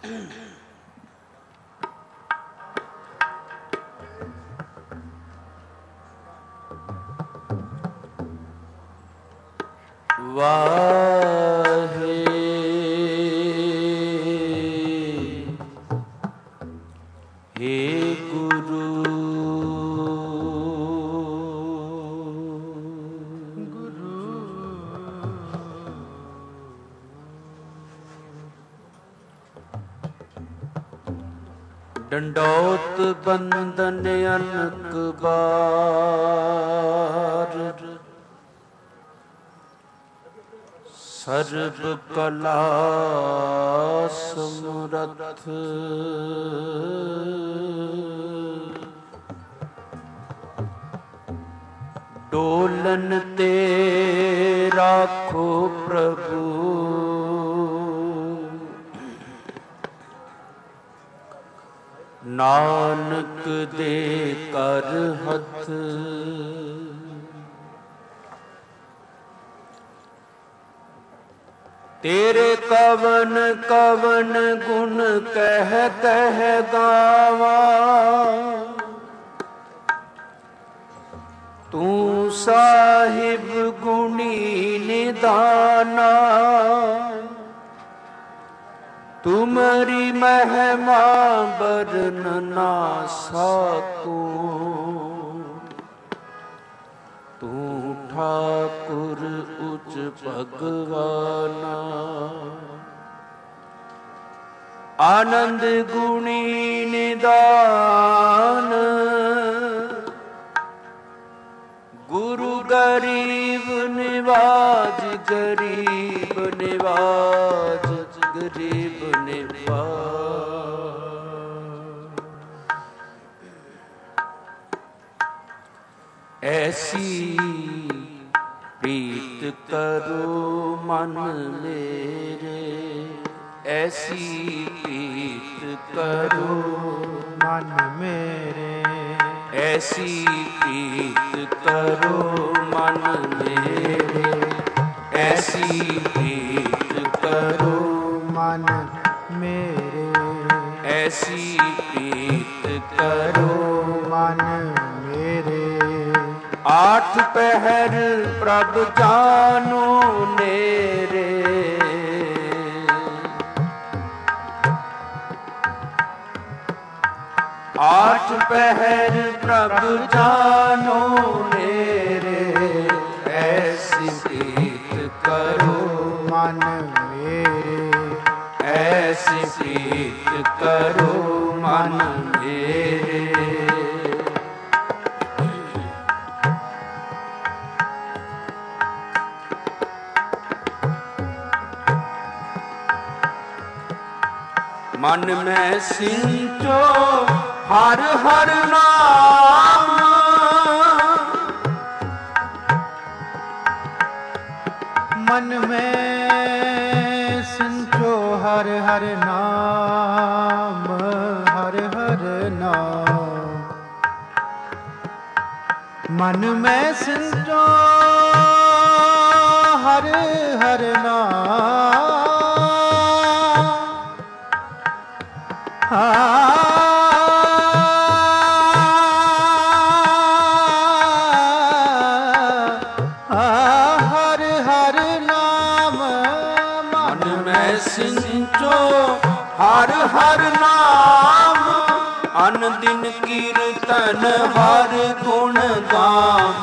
ਵਾਹੇ ਹੇ ਗੁਰੂ ਡੰਡੌਤ ਬੰਦਨ ਅਨਕ ਬਾਰ ਸਰਬ ਕਲਾ ਸਮਰੱਥ ਡੋਲਨ ਤੇ ਰਾਖੋ ਪ੍ਰਭੂ ਨਾਨਕ ਦੇ ਕਰ ਹੱਥ ਤੇਰੇ ਕਵਨ ਕਵਨ ਗੁਣ ਕਹਿ ਕਹਿ ਗਾਵਾਂ ਤੂੰ ਸਾਹਿਬ ਗੁਣੀ ਨਿਦਾਨਾ ਤੁਮਰੀ ਮਹਿਮਾ ਬਰਨ ਨਾ ਸਕੂੰ ਤੂੰ ਠਾਕੁਰ ਉਚ ਭਗਵਾਨਾ ਆਨੰਦ ਗੁਣੀ ਨਿਦਾਨ ਗੁਰੂ ਗਰੀਬ ਨਿਵਾਜ ਗਰੀਬ ਨਿਵਾਜ ਗਰੀਬ ਨਿਵਾਜ ਐਸੀ ਪ੍ਰੀਤ ਕਰੋ ਮਨ ਮੇਰੇ ਐਸੀ ਪ੍ਰੀਤ ਕਰੋ ਮਨ ਮੇਰੇ ਐਸੀ ਪ੍ਰੀਤ ਕਰੋ ਮਨ ਮੇਰੇ ਐਸੀ ਪ੍ਰੀਤ ਕਰੋ ਮਨ ਮੇਰੇ ਐਸੀ ਪ੍ਰੀਤ ਕਰੋ ਮਨ ਮੇਰੇ ਆਠ ਪਹਿਰ ਪ੍ਰਭ ਜਾਨੋ ਨੇਰੇ ਆਠ ਪਹਿਰ ਪ੍ਰਭ ਜਾਨੋ ਨੇਰੇ ਐਸੀ ਪ੍ਰੀਤ ਕਰੋ ਮਨ ਮੇਰੇ ਐਸੀ ਪ੍ਰੀਤ ਕਰੋ ਮਨ ਮੇਰੇ ਮਨ ਮੈਂ ਸਿੰਚੋ ਹਰ ਹਰ ਨਾਮ ਮਨ ਮੈਂ ਸਿੰਚੋ ਹਰ ਹਰ ਨਾਮ ਹਰ ਹਰ ਨਾਮ ਮਨ ਮੈਂ ਸਿੰਚੋ ਹਰ ਹਰ ਨਾਮ ਹਰ ਹਰ ਨਾਮ ਮਨ ਮੈਂ ਸਿੰਚੋ ਹਰ ਹਰ ਨਾਮ ਅਨ ਦਿਨ ਕੀਰਤਨ ਹਰ ਗੁਣ ਗਾਮ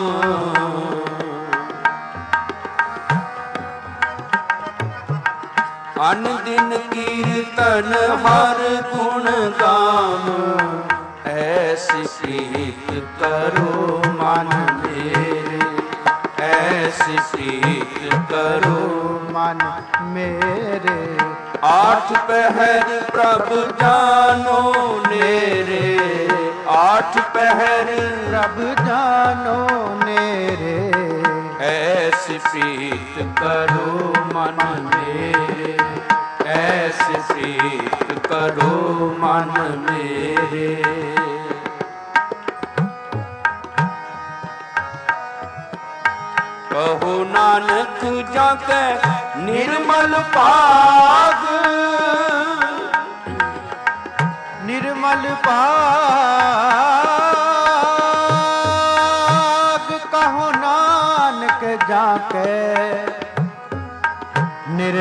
ਅਨ ਦਿਨ ਕੀਰਤਨ ਹਰ ਗੁਣ ਗਾਮ ਐਸੀ ਪ੍ਰੀਤ ਕਰੋ ਮਨ ਮੇਰੇ ਐਸੀ ਪ੍ਰੀਤ ਕਰੋ ਮਨ ਮੇਰੇ ਆਠ ਪਹਿਰ ਪ੍ਰਭ ਜਾਨੋ ਨੇਰੇ ਆਠ ਪਹਿਰ ਪ੍ਰਭ ਜਾਨੋ ਨੇਰੇ ਐਸੀ ਪ੍ਰੀਤ ਕਰੋ ਮਨ ਮੇਰੇ ਐਸੀ ਪ੍ਰੀਤ ਕਰੋ ਮਨ ਮੇਰੇ ਕਹੋ ਨਾਨਕ ਜਾ ਕੇ ਨਿਰਮਲ ਭਾਗ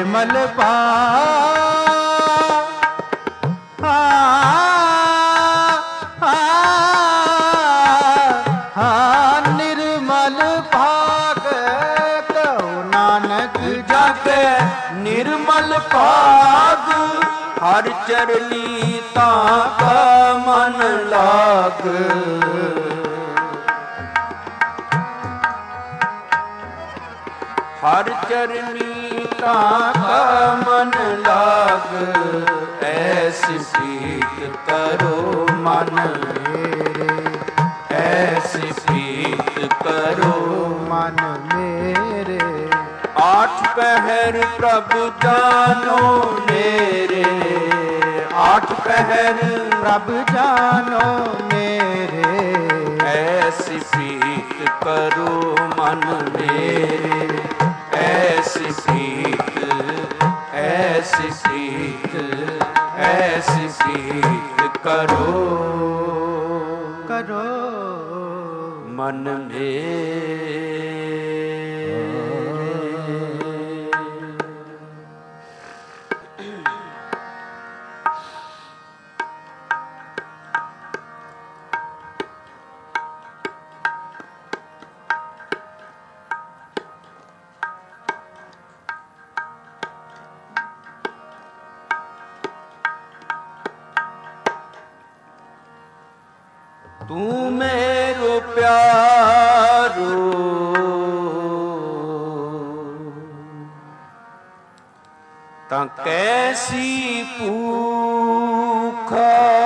ਨਿਰਮਲ ਪਾ ਨਿਰਮਲ ਭਾਗ ਕਉ ਨਾਨਕ ਜਾਗੇ ਨਿਰਮਲ ਭਾਗ ਹਰ ਚਰਨੀ ਤਾਂ ਕਾ ਮਨ ਲਾਗ ਹਰ ਚਰਨੀ ਤਾਂ ਕਾ ਮਨ ਲਾਗ ਐਸੀ ਪ੍ਰੀਤ ਕਰੋ ਮਨ ਮੇਰੇ ਐਸੀ ਪ੍ਰੀਤ ਕਰੋ ਮਨ ਮੇਰੇ ਆਠ ਪਹਿਰ ਪ੍ਰਭ ਜਾਨੋ ਮੇਰੇ ਆਠ ਪਹਿਰ ਪ੍ਰਭ ਜਾਨੋ ਮੇਰੇ ਐਸੀ ਪ੍ਰੀਤ ਕਰੋ ਮਨ ਮੇਰੇ ਐਸੀ ਪ੍ਰੀਤ ਐਸੀ ਪ੍ਰੀਤ ਐਸੀ ਪ੍ਰੀਤ ਕਰੋ ਕਰੋ ਮਨ ਮੇਰੇ ਤੂੰ ਮੇਰੋ ਪਿਆਰੋ ਤਾਂ ਕੈਸੀ ਭੂਖਾ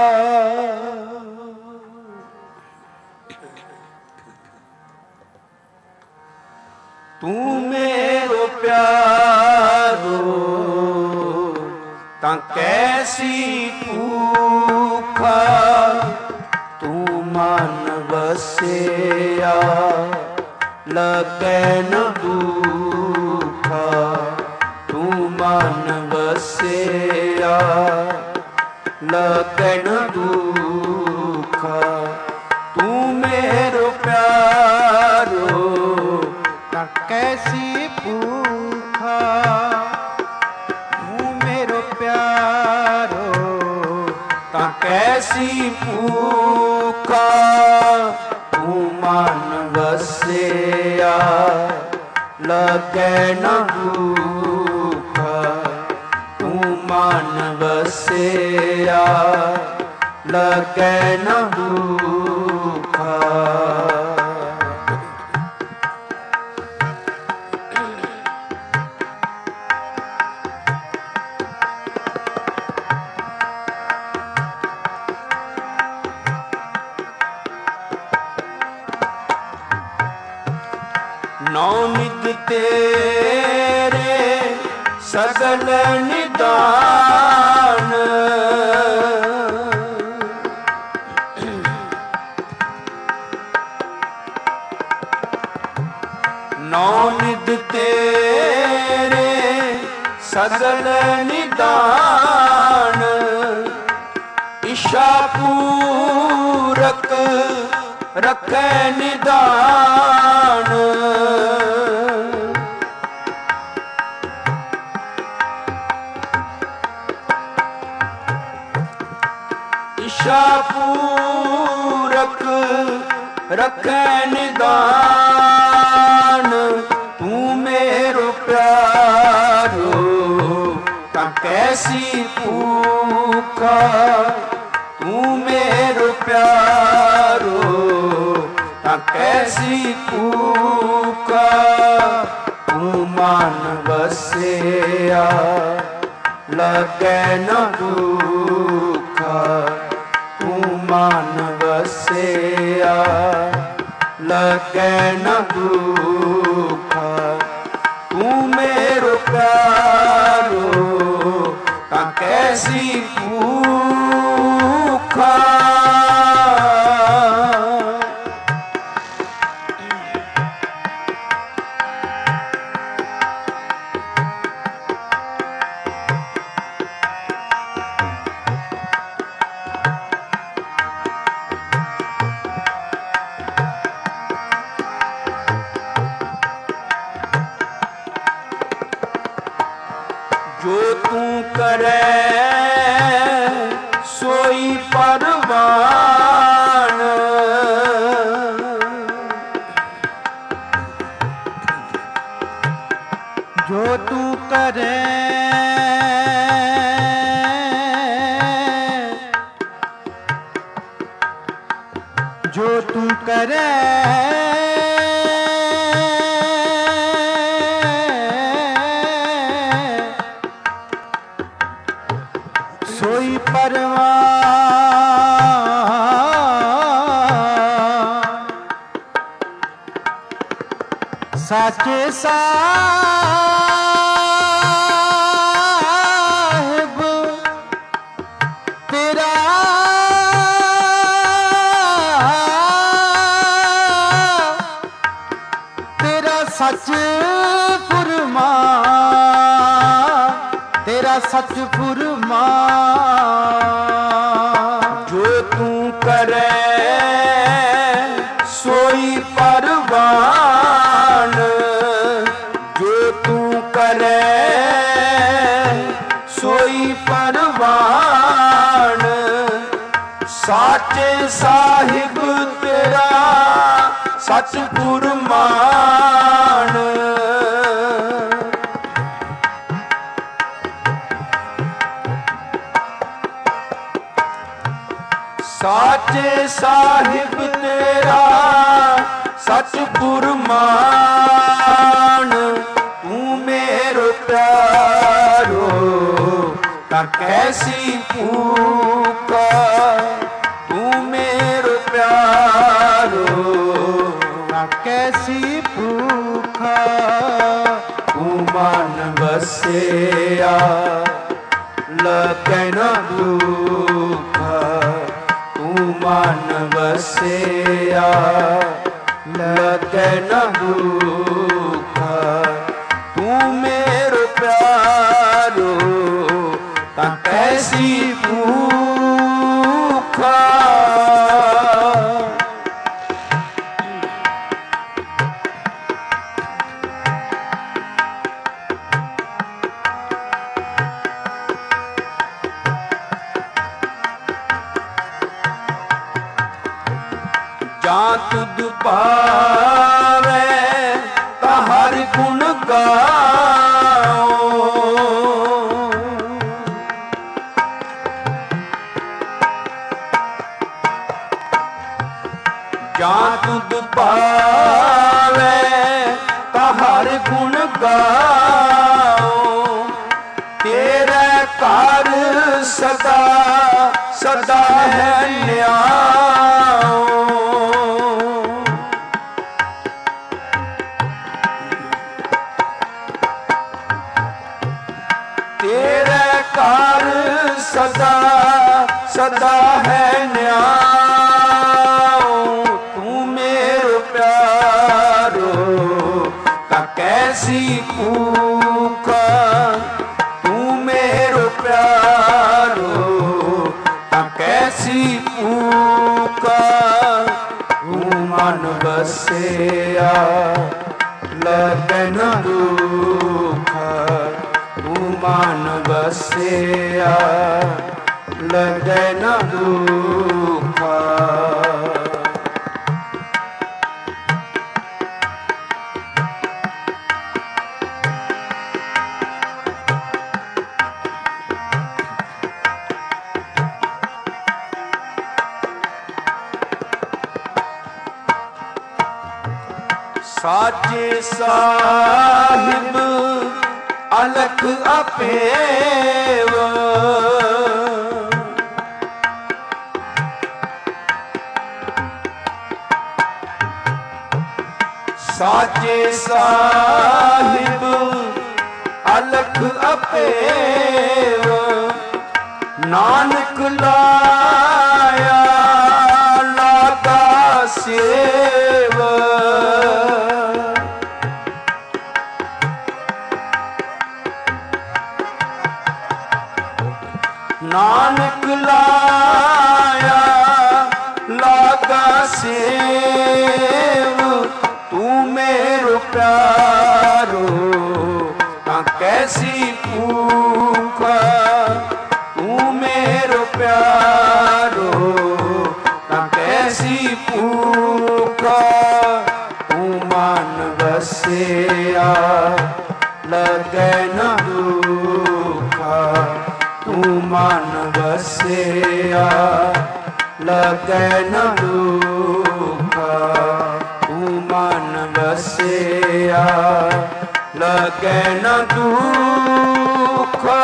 ਤੂੰ ਮੇਰੋ ਪਿਆਰੋ ਤਾਂ ਕੈਸੀ ਭੂਖਾ ਤੂੰ ਮਨ ਵਸਿਆ ਲਗੈ ਨ ਦੁਖਾ ਤੂੰ ਮਨ ਵਸਿਆ ਲਗੈ ਨ ਦੁਖਾ ਤੂੰ ਮੇਰੋ ਪਿਆਰੋ ਤਾਂ ਕੈਸੀ ਭੂਖਾ ਤੂੰ ਮੇਰੋ ਪਿਆਰੋ ਤਾਂ ਕੈਸੀ ਭੂਖਾ ਤੂੰ ਮਨ ਵਸਿਆ ਲਗੈ ਨ ਦੁਖਾ ਤੂੰ ਮਨ ਵਸਿਆ ਲਗੈ ਨ ਦੁਖਾ ਨੌ ਨਿਧ ਤੇਰੇ ਸਗਲ ਨਿਦਾਨ ਨੌ ਨਿਧ ਤੇਰੇ ਸਗਲ ਨਿਦਾਨ ਇਸ਼ਾ ਪੂਰਕ ਰੱਖੈ ਨਿਦਾਨ ਇਸ਼ਾ ਪੂਰਕ ਰੱਖੈ ਨਿਦਾਨ ਤੂੰ ਮੇਰੋ ਪਿਆਰੋ ਤਾਂ ਕੈਸੀ ਭੂਖਾ ਤੂੰ ਮੇਰੋ ਪਿਆਰੋ ਤਾਂ ਕੈਸੀ ਭੂਖਾ ਤੂੰ ਮਨ ਵਸਿਆ ਲਗੈ ਨ ਦੁਖਾ ਤੂੰ ਮਨ ਵਸਿਆ ਲਗੈ ਨ ਦੁਖਾ ਤੂੰ ਮੇਰੋ ਪਿਆਰੋ ਤਾਂ ਕੈਸੀ ਭੂਖਾ तू करे सोई परवान। जो तू करे जो तू करे सोई परवान। साचे साहिब तेरा सच फुरमान, तेरा सच फुरमान। जो तू करे सोई परवान। जो तू करे सोई परवान। साचे साहिब तेरा सच फुरमान। साचे साहिब तेरा सच फुरमान। तू मेरो प्यारो तां कैसी भूखा। तू मेरो प्यारो तां कैसी भूखा। तू मन बसिया लगे न दुखा। तू मन बसिया लगे न दुखा। तू मेरो प्यारो तां कैसी भूखा। जां तुध पावे तां हर गुण गाओ। जां तुध पावे तां हर गुण गाओ। तेरे घर सदा सदा है न्याओ। तेरे घर सदा सदा है न्याओ। तू मेरो प्यारो तां कैसी भूखा। तू मेरो प्यारो तां कैसी भूखा। तू मन बसिया लगे न दुखा। तू मन बसिया लगे न दुखा। साचे साहिब अलख अपेव। साचे साहिब अलख अपेव। नानक लाया लागा सेव। नानक लाया लागा सेव। तू मेरो प्यारो तां कैसी भूख। मन बसिया लगे न दुखा, तू मन बसिया लगे न दुखा।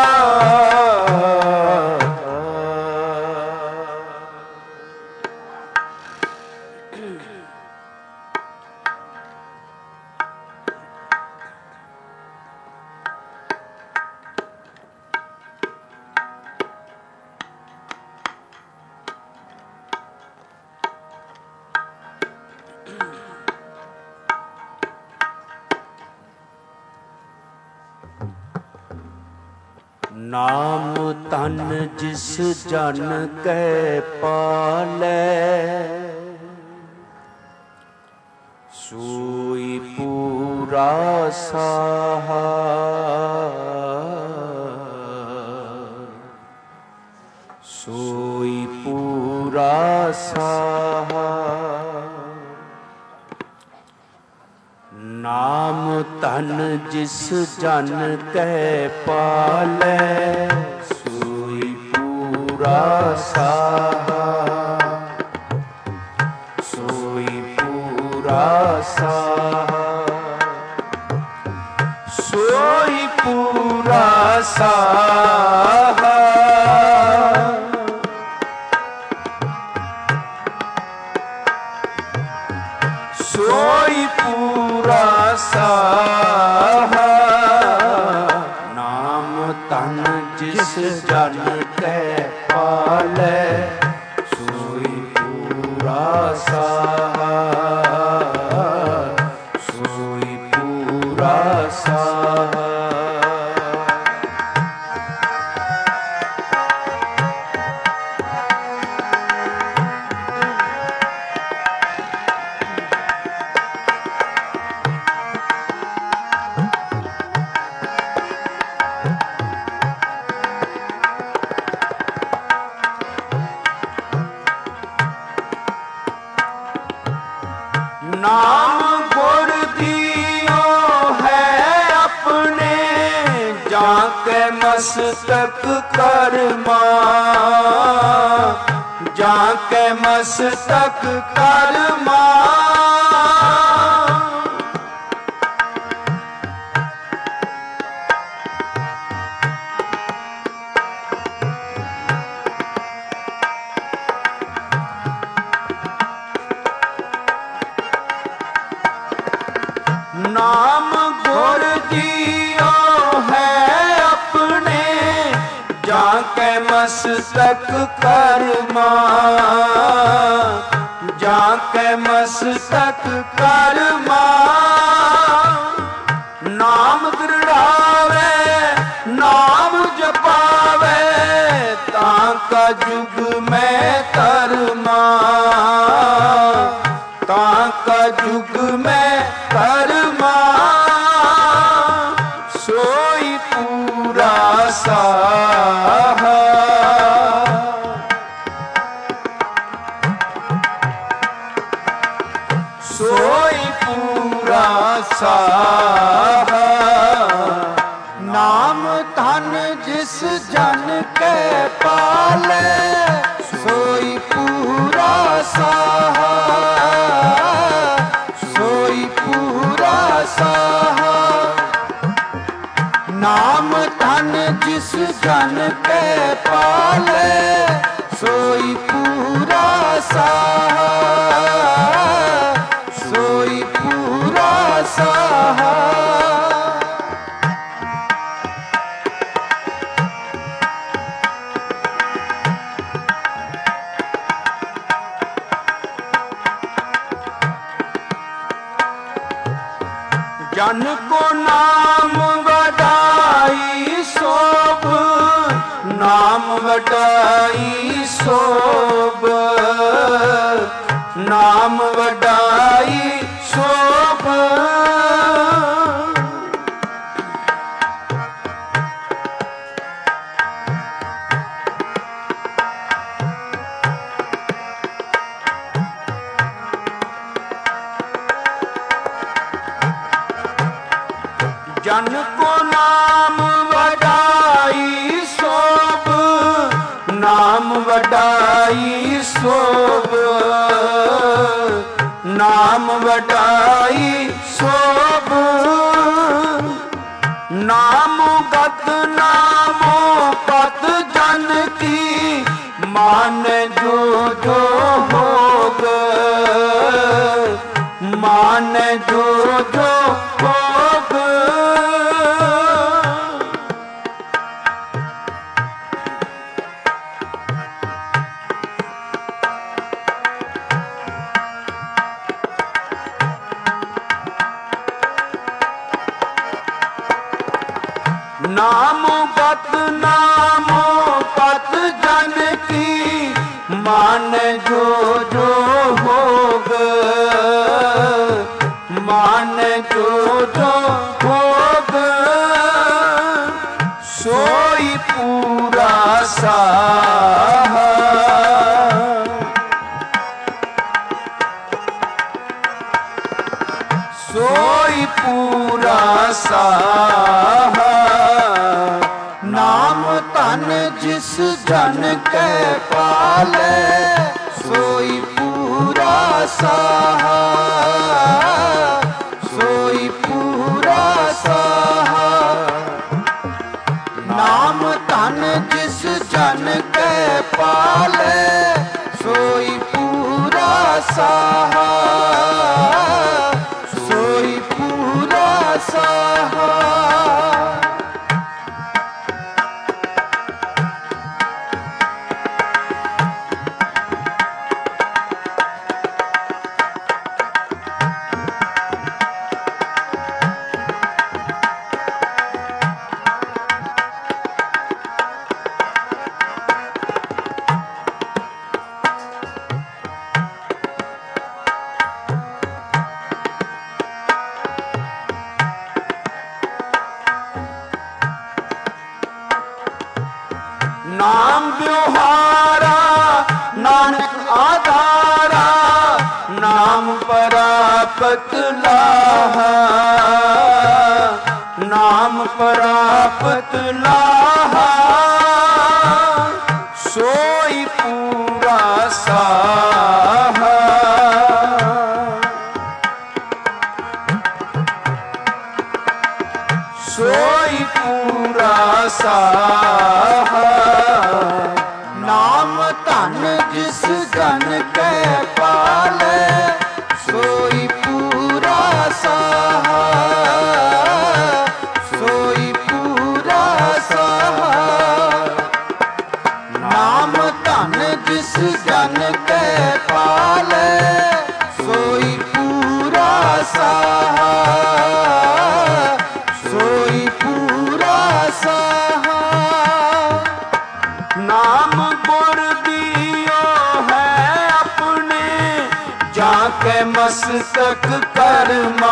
नाम तन जिस जन कै पालै, सोई पूरा साहा। सोई पूरा साहा। नाम तन जिस जन कै पालै, सोई पूरा साहा। सोई पूरा साहा। सोई पूरा साहा। सोई पूरा साहा। नाम तन जिस जन कै पालै, सोई पूरा साहा। सोई पूरा साहा। नाम गुर दियो है अपने, जाके मस्तक करमा। जाके मस्तक करमा। नाम गुर दियो है अपने, जाके मस्तक करमा। जाके मस्तक करमा। नाम दृढ़ावे नाम जपावे, ताका जुग में करमा। ताका जुग में करमा। सोई पूरा साहा। सोई पूरा साहा। नाम धन जिस जन कै पालै, सोई पूरा साहा। सोई पूरा साहा। नाम धन जिस जन कै पालै, सोई पूरा साहा। सोई पूरा साहा। जन को नाम वडाई सोभ, नाम वडाई सोभ। नाम वडाई सोभ। जन को नाम वडाई सोभ, ਨਾਮ ਵਡਾਈ ਸੋਭ, ਨਾਮ ਵਡਾਈ ਸੋਭ। ਨਾਮ ਗਤ ਨਾਮੋ ਪਤ ਜਨ ਕੀ, ਮਾਨ ਜੋ ਜੋ ਹੋਗ, ਮਾਨ ਜੋ ਜੋ ਹੋਗ। नामो पत नामो पत जन की, मान जो जो होग, मान जो जो होग। सोई पूरा साहा, सोई पूरा साहा। नाम धन जिस जन कै पाले, सोई पूरा साहा, सोई पूरा साहा। नाम धन जिस जन कै पाले, सोई पूरा साहा, सोई पूरा साहा। नाम ब्योहारा नानक आधारा, नाम परापत लाहा, नाम परापत लाहा। सोई पूरा साहा, सोई पूरा साहा। नाम धन जिस जन कै पाले, सोई पूरा साहा, सोई पूरा साहा। नाम धन जिस जन कै पाले, सोई पूरा साहा, सोई पूरा साहा। नाम गुर दियो है अपने, जाके मस्तक करमा,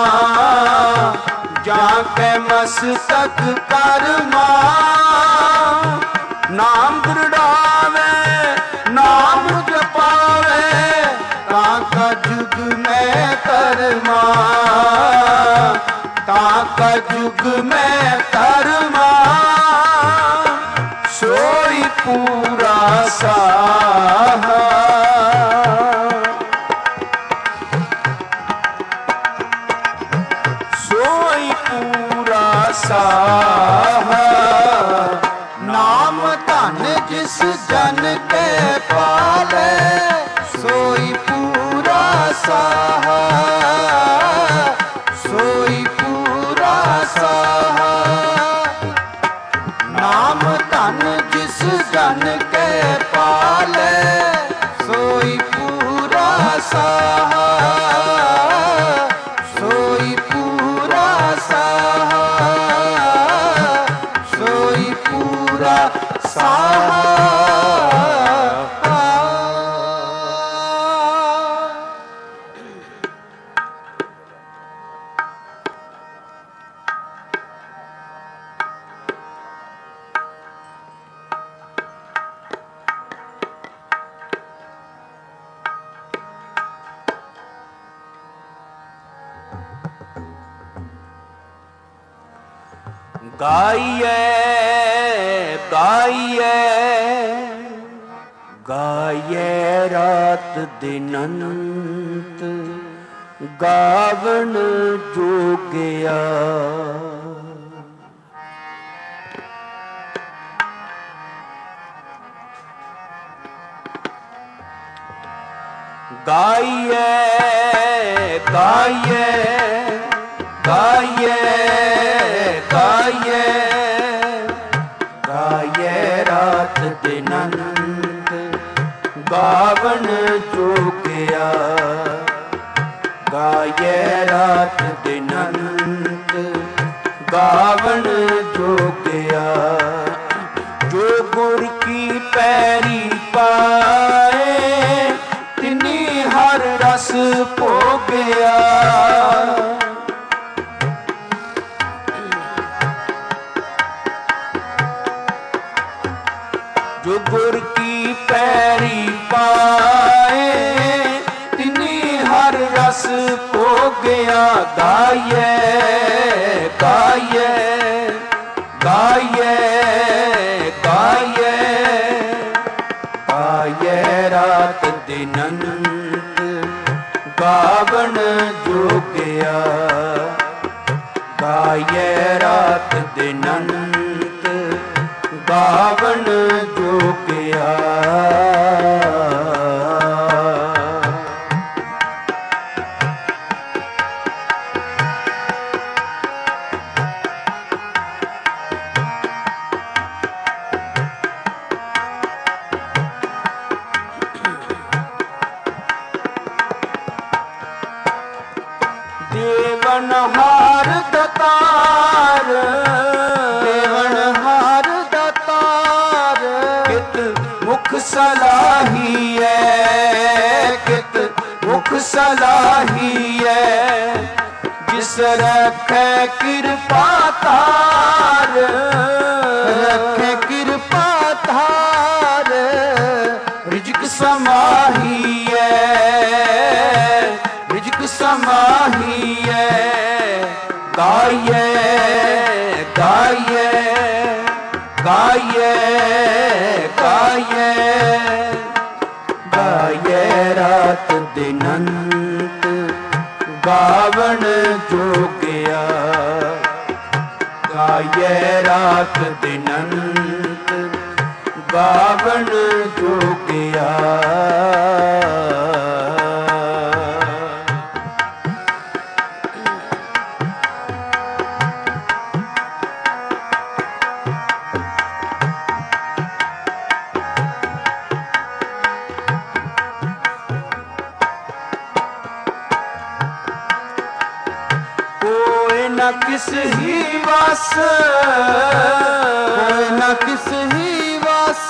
जाके मस्तक करमा। नाम दृढ़ावे नाम जपावे, ताका जुग में करमा, ताका जुग में करमा। सोई पूरा साहा, सोई पूरा साहा। नाम धन जिस जन कै पाले, सोई पूरा साहा, सोई पूरा साहा। नाम धन जिस जन कै पाले, सोई पूरा साहा, सोई पूरा साहा, सोई पूरा साहा। गाइए गाइए ਗਾਇਐ ਰਾਤ ਦਿਨ ਅੰਤ ਗਾਵਣ ਜੋਗਿਆ। ਗਾਇਐ ਗਾਇਐ ਗਾਇਐ ਗਾਇਐ ਗਾਇਐ ਰਾਤ ਦਿਨ ਅੰਤ ਗਾਵਣ ਜੋਗਿਆ। ਗਾਇਐ ਰਾਤ ਦਿਨ ਅੰਤ ਗਾਵਣ ਜੋਗਿਆ। ਜੋ ਗੁਰ ਕੀ ਪੈਰੀ ਪਾਏ ਤਿਨੀ ਹਰ ਰਸ ਭੋਗਿਆ। ਜੋ ਗੁਰ ਕੀ ਪੈਰੀ ਪਾਏ ਤਿਨੀ ਹਰ ਰਸ ਭੋਗਿਆ। ਗਾਇਐ ਗਾਇਐ ਗਾਇਐ ਗਾਇਐ ਗਾਇਐ ਰਾਤ ਦਿਨ ਅੰਤ ਗਾਵਣ ਜੋਗਿਆ। ਗਾਇਐ ਰਾਤ ਦਿਨ ਅੰਤ ਗਾਵਣ ਜੋਗਿਆ। ਦੇਵਨਹਾਰ ਦਾਤਾਰ ਦੇਵਨਹਾਰ ਦਾਤਾਰ ਕਿਤ ਮੁਖ ਸਲਾਹੀਐ ਕਿਤ ਮੁਖ ਸਲਾਹੀਐ। ਜਿਸ ਰਖੈ ਕਿਰਪਾ ਧਾਰ ਰਖੈ ਕਿਰਪਾ ਧਾਰ ਰਿਜਕ ਸਮਾਹੀਐ ਰਿਜਕ ਸਮਾਹੀਐ। ਗਾਇਐ ਗਾਇਐ ਗਾਇਐ ਗਾਇਐ ਗਾਇਐ ਰਾਤ ਦਿਨ ਅੰਤ ਗਾਵਣ ਜੋਗਿਆ। ਗਾਇਐ ਰਾਤ ਦਿਨ ਅੰਤ ਗਾਵਣ ਜੋਗਿਆ। ਨਾ ਕਿਸ ਹੀ ਵਸ ਹੋਏ ਨਾ ਕਿਸ ਹੀ ਵਸ।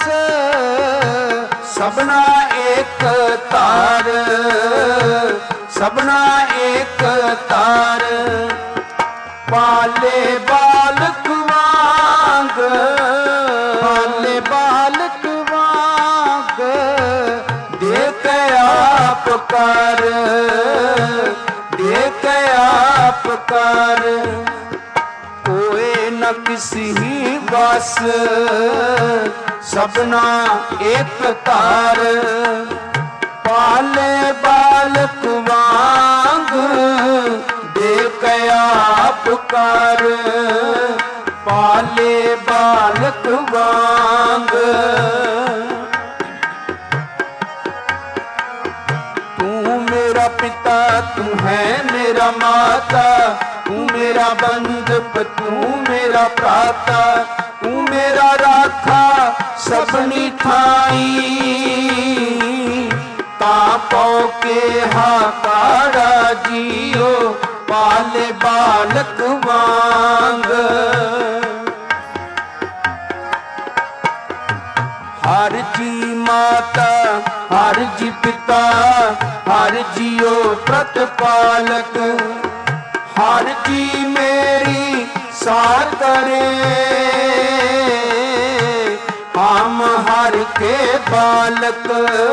ਸਭਨਾ ਏਕ ਤਾਰ ਸਭਨਾ ਏਕ ਤਾਰ। ਪਾਲੇ ਬਾਲਕ ਵਾਂਗ ਪਾਲੇ ਬਾਲਕ ਵਾਂਗ ਦੇਖ ਆਪ ਕਰ ਦੇਖ ਆਪ ਕਰ। ਕੋਏ ਨ ਕਿਸੀ ਵਸ ਸਭਨਾ ਏਕ ਤਾਰ। ਪਾਲੇ ਬਾਲਕ ਵਾਂਗ ਦੇਖ ਆਪ ਕਰ। ਪਾਲੇ ਬਾਲਕ ਵਾਂਗ ਤੂੰ ਮੇਰਾ ਪਿਤਾ ਤੂੰ ਹੈ ਮੇਰਾ ਮਾਤਾ। ਤੂੰ ਮੇਰਾ ਬੰਧਪ ਤੂੰ ਮੇਰਾ ਭਰਾਤਾ। ਤੂੰ ਮੇਰਾ ਰਾਖਾ ਸਭਨੀ ਥਾਈ। ਤਾਂ ਪਉ ਕੇ ਹਾਕਾਰਾ ਜੀਓ ਪਾਲੇ ਬਾਲਕ ਵਾਂਗ। ਹਰ ਜੀ ਮਾਤਾ ਹਰ ਜੀ ਪਿਤਾ ਹਰ ਜੀਓ ਪ੍ਰਤਪਾਲਕ। ਹਰ ਜੀ ਮੇਰੀ ਸਾਰ ਕਰੇ ਹਮ ਹਰ ਕੇ ਬਾਲਕ।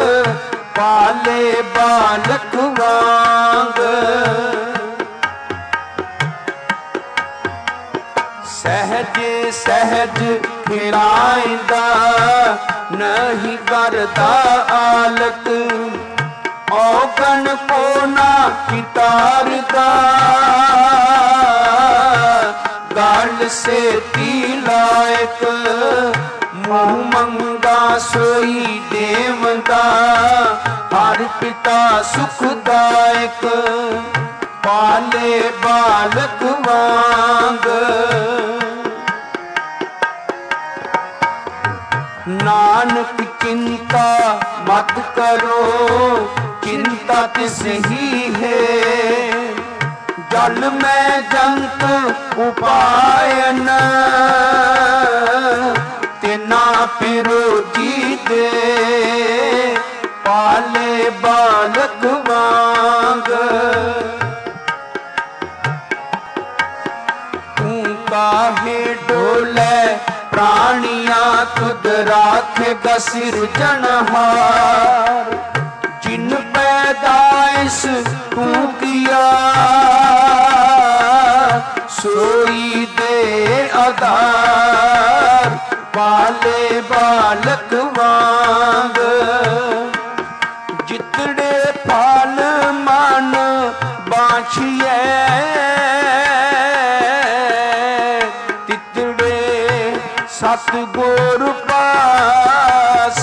ਪਾਲੇ ਬਾਲਕ ਵਾਂਗ ਸਹਿਜ ਸਹਿਜ ਖਿਲਾਇਂਦਾ नहीं करता आलक, औगन को ना कितारदा, गल से ती लायक, मुँह मंगा सोई देवदा, हर पिता सुखदायक, पाले बालक वांग। नानक चिंता मत करो, चिंता तिस ही है, जल में जंत उपायन, तिना फिरो जी दे, पाले बालक वांग। तू काहे डोले प्राणिया, खुद राखेगा सिरजनहार, जिन पैदाइश तू किया, सोई दे आधार, पाले बालक वांग। जितने फाल मन बाछिए, सतगुर पास,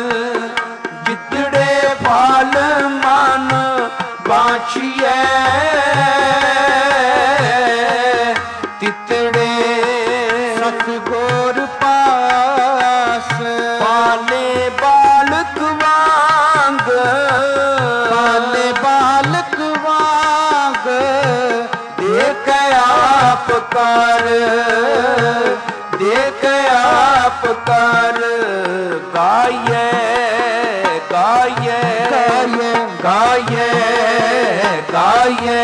जितने फाल मन बाछिए, तितड़े सतगुर पास, पाले बालक वांग, पाले बालक वांग। देख आप कर, देख आप कर, गाये गाये गाये गाये गाये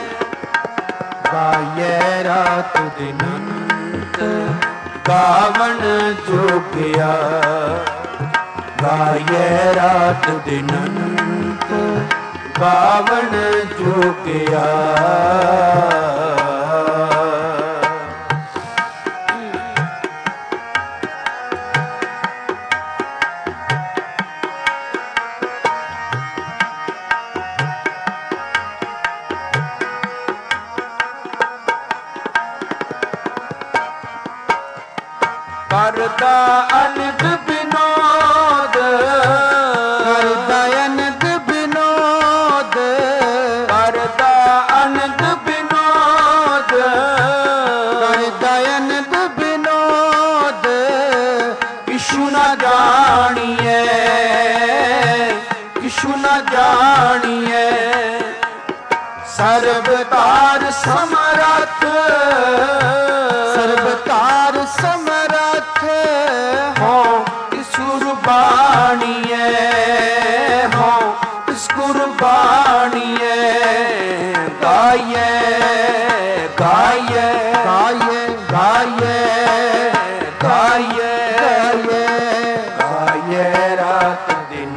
गाये रात दिन गावन जोगिया, गाये रात दिन गावन जोगिया। करदा अनंद विनोद, करदा अनंद विनोद, करदा अनंद विनोद, करदा अनंद विनोद। किशु न जानिए, किशु न जानिए, सर्वतार समरथ, सर्वतार समरथ हो इस कुर्बानिए, हो इस कुर्बानिए। गाये गाये गाये गाये गाये गाये गाये रात दिन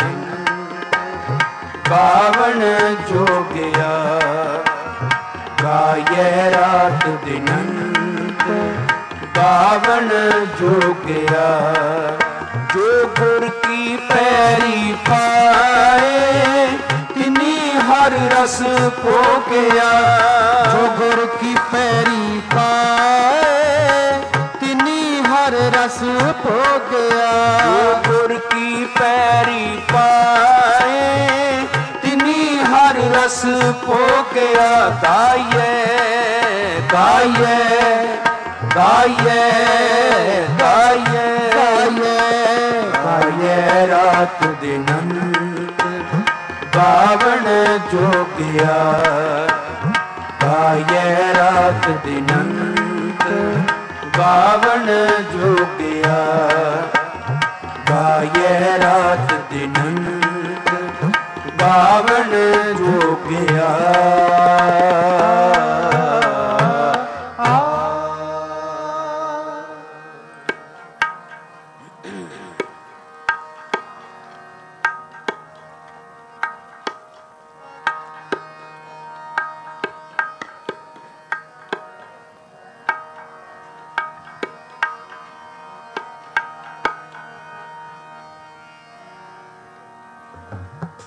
गावन जोगिया, गाये रात दिन गावन जोगिया। जो गुर की पैरी पाए, तिनी हर रस भोगिया, जो गुर की पैरी पाए, तिनी हर रस भोगिया। जो गुर की पैरी पाए, तिनी हर रस भोगिया। गाये गाये गाये गाये गाये गाये रात दिन गावन जोगिया, गाये रात दिन गावन जोगिया, गाये रात दिन गावन जोगिया।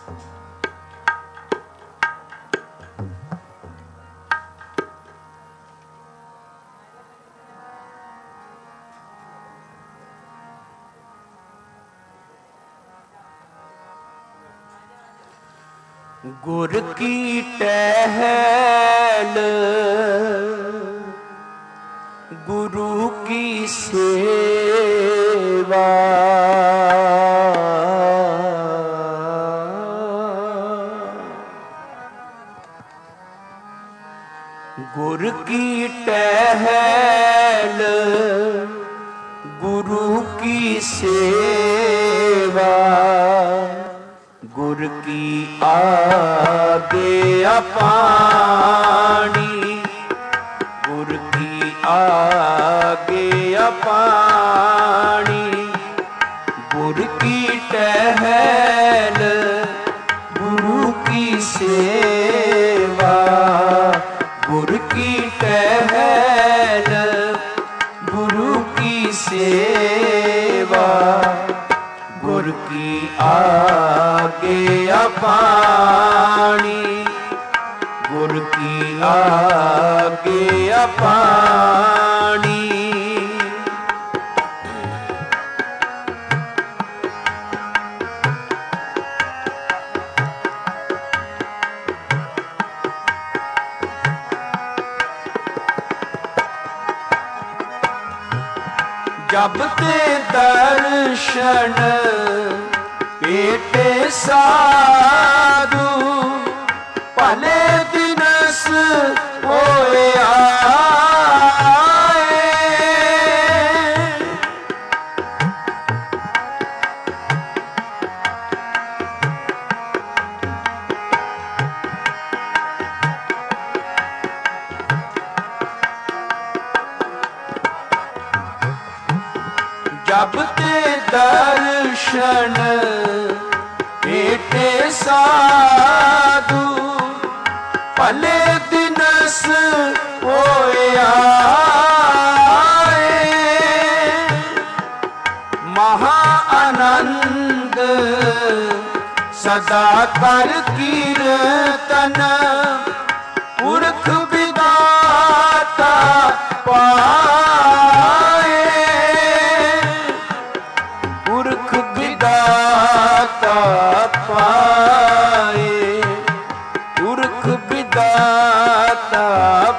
गुर की टहल गुरु की सेवा, गुर की टहल गुरु की सेवा, गुर की आज्ञा पानी, गुर की आज्ञा पानी, गुर की टहल गुरु की सेवा, गुर की टहल गुरु की सेवा, गुर की आज्ञा पानी, गुर की आज्ञा पानी। जब ते दर्शन पेटे साधु, भले दिनस होए आए, जब ते दर्शन पेटे साधु, भले दिनस होए आए, महा आनंद सदा कर कीर्तन, पुरख विदाता पाए, पुरख विदाता पाए, पुरख विदाता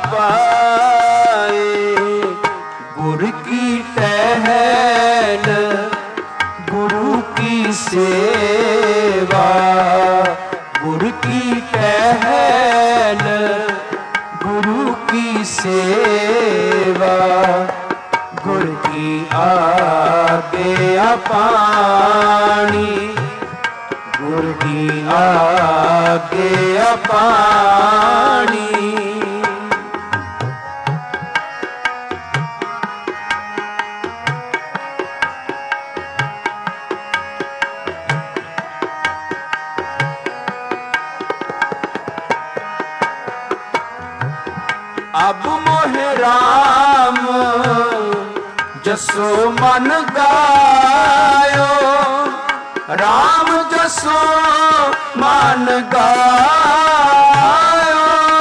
पाए, गुर की टहल गुरु की सेवा, गुर की टहल गुरु की सेवा, गुर की आज्ञा पानी, गुर की आज्ञा पानी। अब मोहे राम जसो मन गायो, राम जसो मन गायो,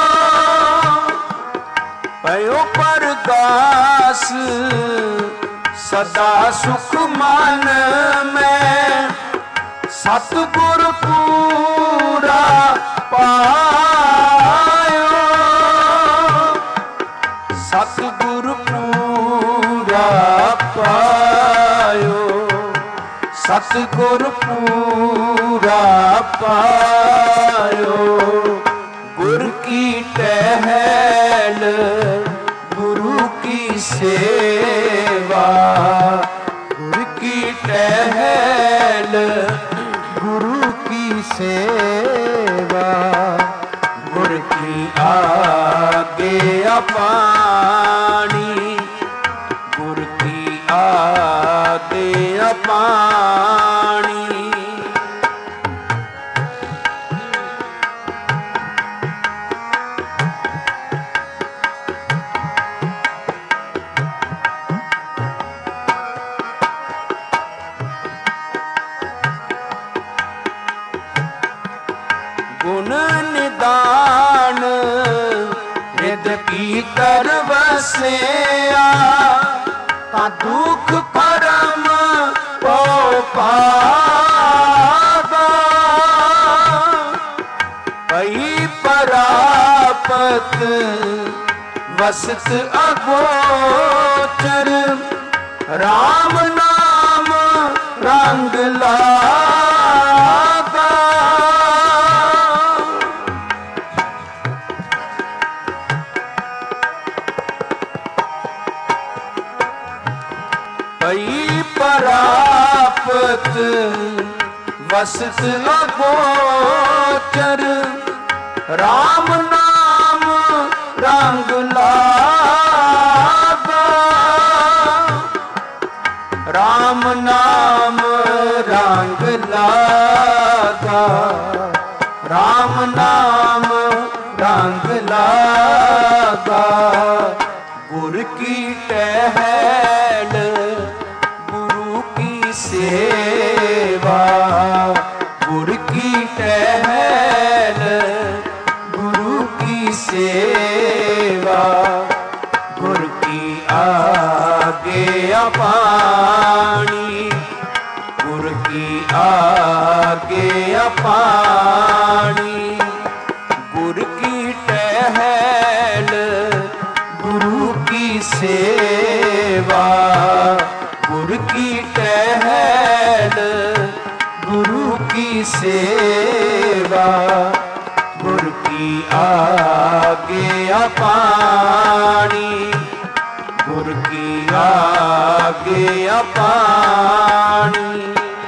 पयो परगास सदा सुख मन में, सतगुर पूरा पायो, सतगुर पूरा पायो, सतगुर पूरा पायो, गुर की टहल गुरु की सेवा, गुर की टहल गुरु की सेवा, गुर की आज्ञा पानी, गुर की आज्ञा पानी। भीतर बसिया ता दुख करम पो पागा पई परापत वसत अगोचर राम नाम रंग लागा पई परापत वसत अगोचर राम नाम रंग लागा राम नाम रंग लागा राम नाम रंग लागा गुर की टहल गुरु की सेवा गुर की टहल गुरु की सेवा गुर की आगे अपानी गुर की आगे अपानी गुर की टहल गुरु की सेवा गुर की टहल गुरु की सेवा गुर की आगे अपानी गुर की आगे अपानी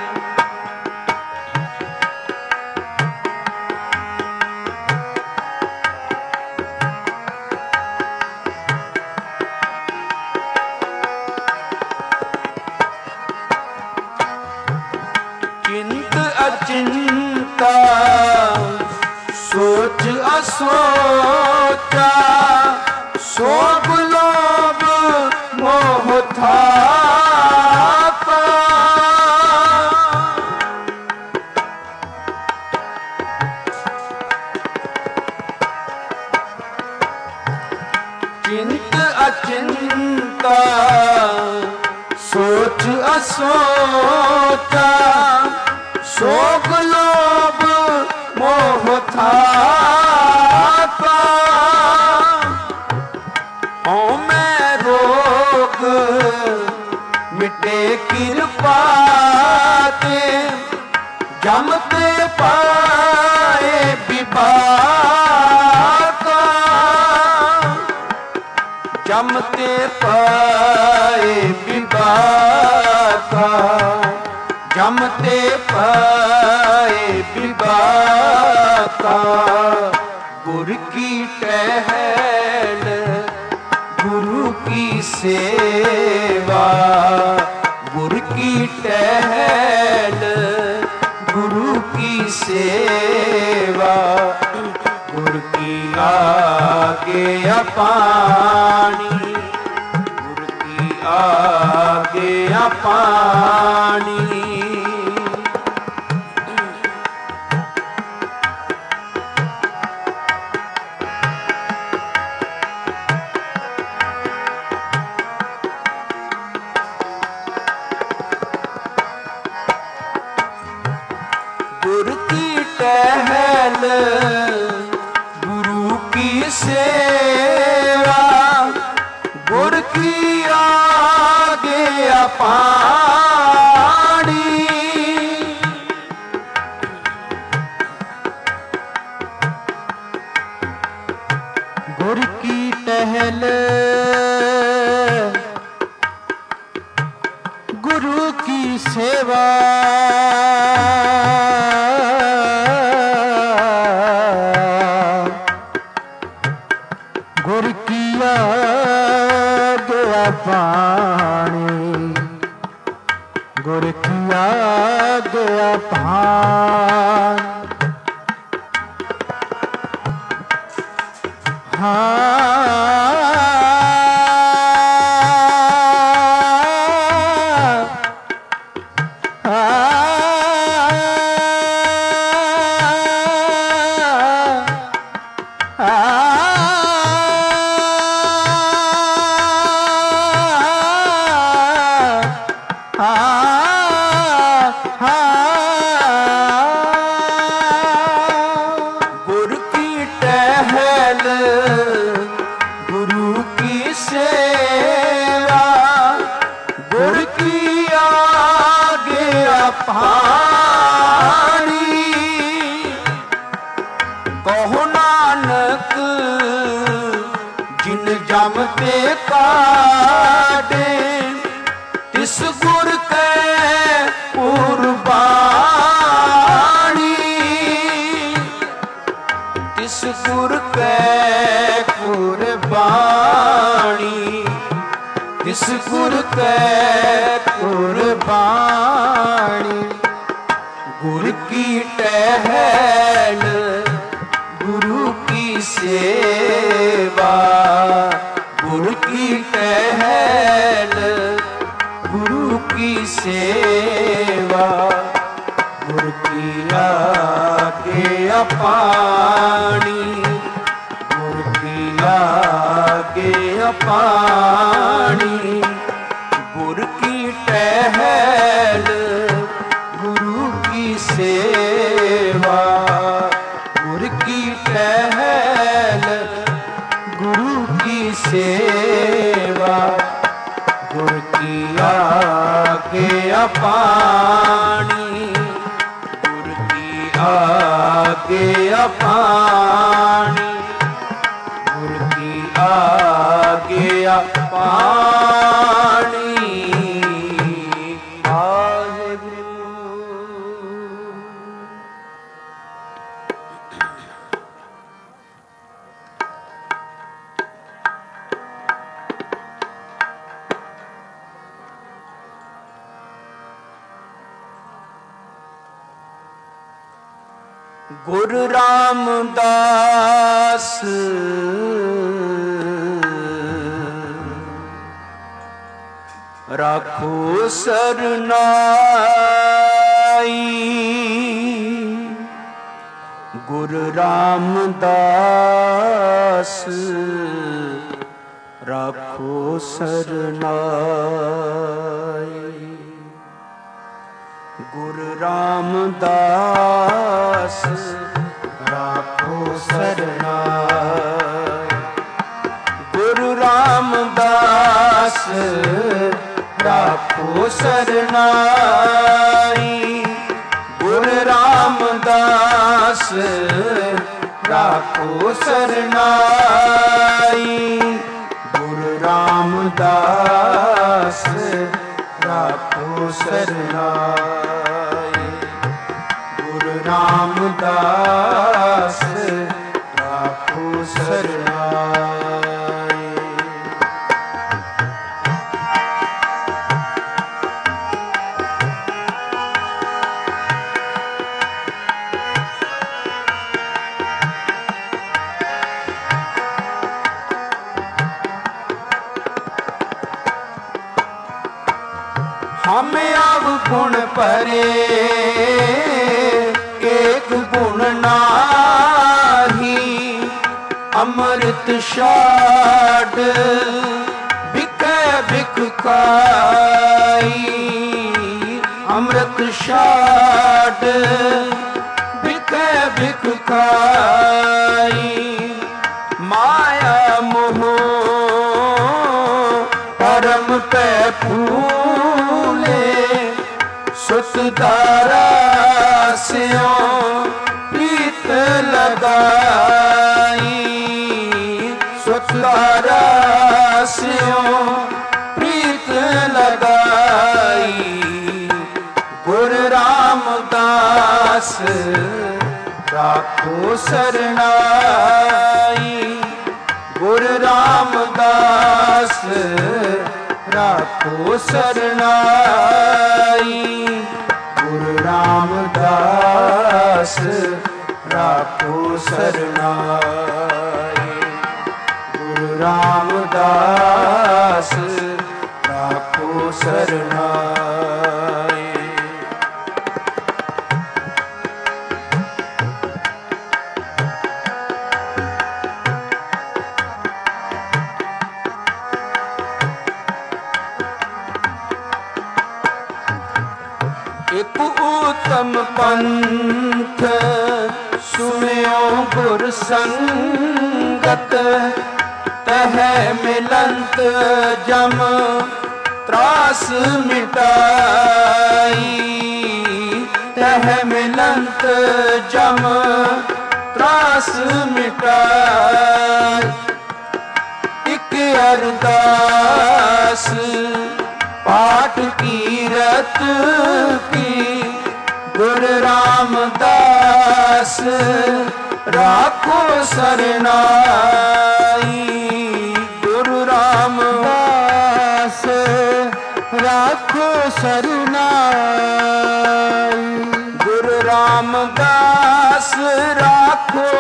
चिंत अचिंता सोच असोचा शोभ लोभ मोह था चिंत अचिंता सोच असोचा शोक लोभ मोह था मैं रोग मिटे कृपा ते जमते पाए विभाका जमते पाए विभाका जमते पाए विभाका गुर की टहल गुरु की सेवा गुर की टहल गुरु की सेवा गुर की आगे अपानी गुर की आगे अपानी गुर की टहल गुरु की सेवा गुर की आगे अपानी गुर की टहल गुरु की सेवा गुर की आगे अपानी गुर की आगे अपान कै कुर्बानी। गुर की टहल गुरु की सेवा, गुरु की टहल गुरु की सेवा, गुरु की आज्ञा पानी, गुरु की आज्ञा पानी, गुरु की टहल गुरु की सेवा, गुरु की टहल गुरु की सेवा, गुरु की आज्ञा पानी, गुरु की आज्ञा पानी, गुरु की आज्ञा पानी। गुरु रामदास राखो सरनाई, गुरु रामदास राखो सरनाई, गुरु रामदास राखो सरनाई, गुरु रामदास राखो सरनाई, गुरु रामदास राखो सरनाई, गुरु रामदास राखो सरनाई, गुरु रामदास राखो सरनाई। हम अवगुण परे एक गुण नाही, अमृत छाड़ बिकै बिक खाई, अमृत छाड़ बिकै बिक खाई, माया मोह परम पै फूले, सुत दारा स्यों प्रीत लगाई, सुत दारा स्यों प्रीत लगाई, गुरु रामदास राखो सरनाई, गुरु रामदास राखो सरनाई, गुरु रामदास राखो सरनाई, गुरु रामदास राखो सरनाई। एक उत्तम पंथ सुनियो गुर संगत, तह मिलंत जम त्रास मिटाई, तह मिलंत जम त्रास मिटाई, एक अरदास पाठ कीरत की, गुरु रामदास राखो सरनाई, गुरु रामदास राखो सरनाई। गुरु रामदास राखो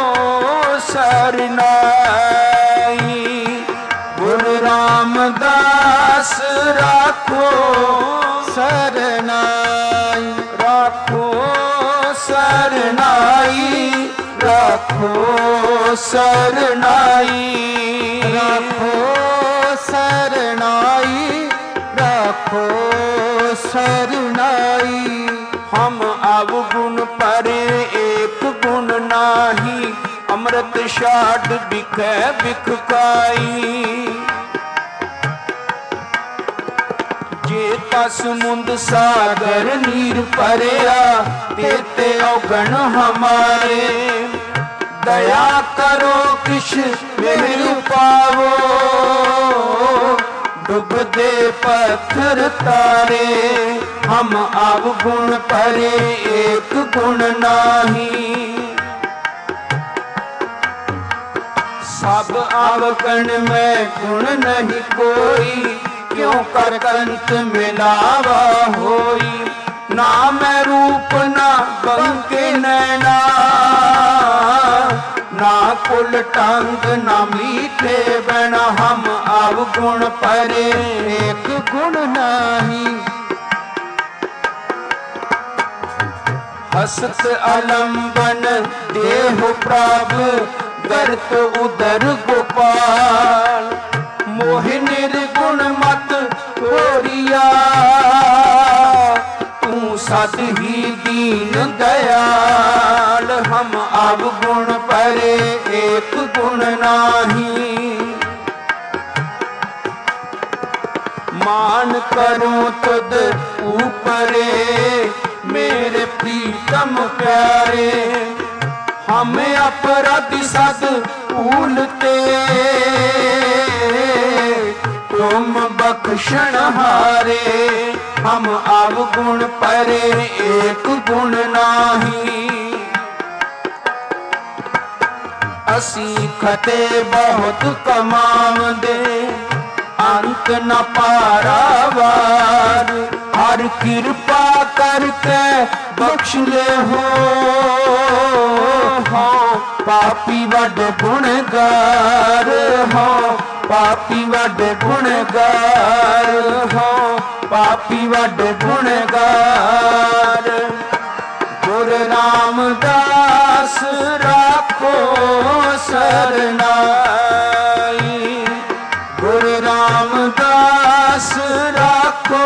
सरनाई। गुरु रामदास राखो सरनाई। राखो सरनाई। राखो सरनाई। राखो सरनाई। राखो सरनाई। हम अवगुण परे एक गुण नाही। अमृत छाड़ बिखै बिख खाई। जे तस मुंद सागर नीर परिया तेते अवगण हमारे। दया करो किश मेहर पावो डुबदे पत्थर तारे। हम अवगुण परे एक गुण नाही। सब अवगुण में गुण नहीं कोई। क्यों कर कंत मिलावा होई। ना मैं रूप ना बंके नैना। ना कुल टंग ना मीठे बना। हम अवगुण परे एक गुण नाही। हसत अलंबन देह प्रभ गर्त उदर गोपाल। मोहि निर्गुण मत कोरिया तू सद ही दीन दयाल। हम अवगुण परे एक गुण नाही। मान करूं तुद ऊपरे मेरे प्रीतम प्यारे। हमें अपराधी सद भूलते तुम बख्शण हारे। हम अवगुण परे एक गुण नाही। असी खते बहुत कमावदे अंत न पारावार। हर कृपा करके बख्श ले हो पापी वड गुणगार। हो पापी वड गुणगार। हो पापी वड गुणगार। गुरु रामदास राखो सरनाई। गुरु रामदास राखो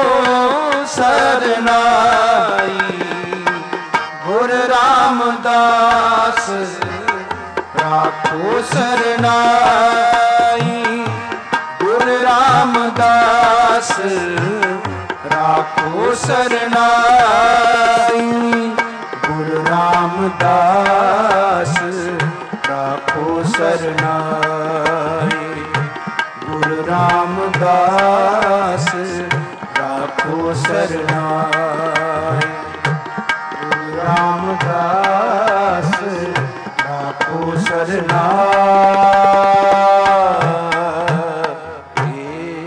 सरनाई। गुरु रामदास राखो सरनाई। गुरु रामदास राखो सरनाई। गुरु रामदास राखो सरनाई। गुरु रामदास राखो सरनाई। गुरु रामदास राखो सरनाई।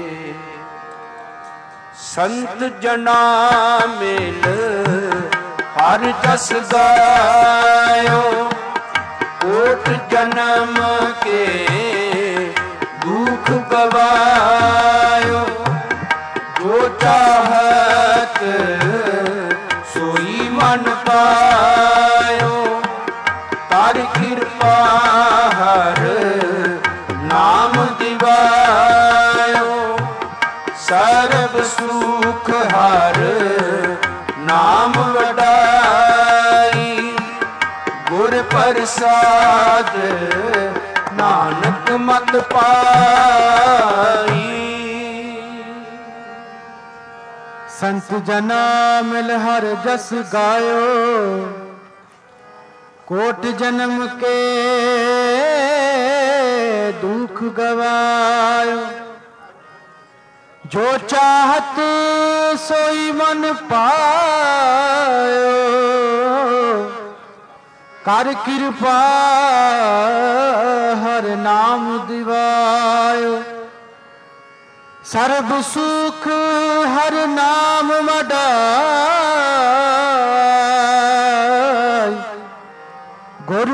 संत जना मिल हर जस गायो। कोट जन्म के दुख गवायो। जो चाहत सोई मन पायो। तार कृपा हर नाम दिवायो। सर्व सुख हर नाम वडाई। गुर प्रसाद नानक मत पाई। संत जना मिल हर जस गायो। कोट जन्म के दुख गवायो। जो चाहत सोई मन पायो। कर कृपा हर नाम दिवायो। ਸਰਬ ਸੁਖ ਹਰ ਨਾਮ ਵਡਾਈ, ਗੁਰ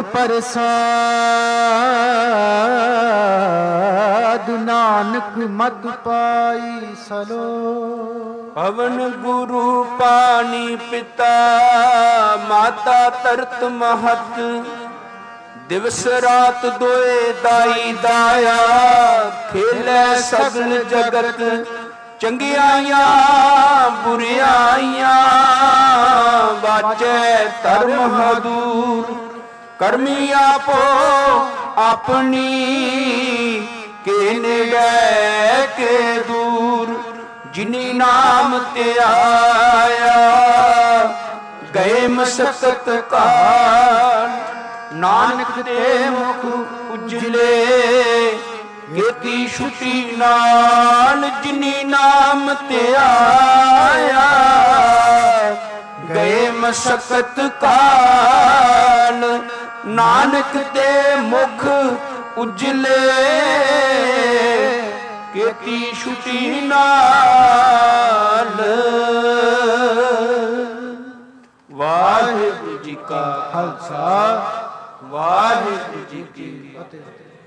ਪ੍ਰਸਾਦ ਨਾਨਕ ਮਤ ਪਾਈ ਸਲੋ। ਪਵਨ ਗੁਰੂ ਪਾਣੀ ਪਿਤਾ ਮਾਤਾ ਤਰਤ ਮਹਤ, ਦਿਵਸ ਰਾਤ ਦੋਏ ਦਾਈ ਦਾਇਆ, ਖੇਲੇ ਸਗਲ ਜਗਤ ਚੰਗਿਆਈਆਂ ਬੁਰਿਆਈਆਂ, ਵਾਚੈ ਧਰਮ ਹਦੂਰ ਕਰਮੀ ਆਪੋ ਆਪਣੀ, ਕੇ ਨੇੜੇ ਕੇ ਦੂਰ ਜਿਨੀ ਨਾਮ ਤੇ ਆਇਆ, ਗਏ ਮਸਕਤ ਕਾਲ ਨਾਨਕ ਤੇ ਮੁਖ ਉਜਲੇ, ਕੀਤੀ ਛੁਟੀ ਨਾਲ ਜਿਨੀ ਨਾਮ ਤੇ ਆਇਆ, ਗਏ ਮਸਕਤ ਕਾਲ ਨਾਨਕ ਤੇ ਮੁਖ ਉਜਲੇ, ਕੀਤੀ ਛੁਟੀ ਨਾਲ। ਵਾਹਿਗੁਰੂ ਜੀ ਕਾ ਖਾਲਸਾ, ਵਾਹਿਗੁਰੂ ਜੀ ਕੀ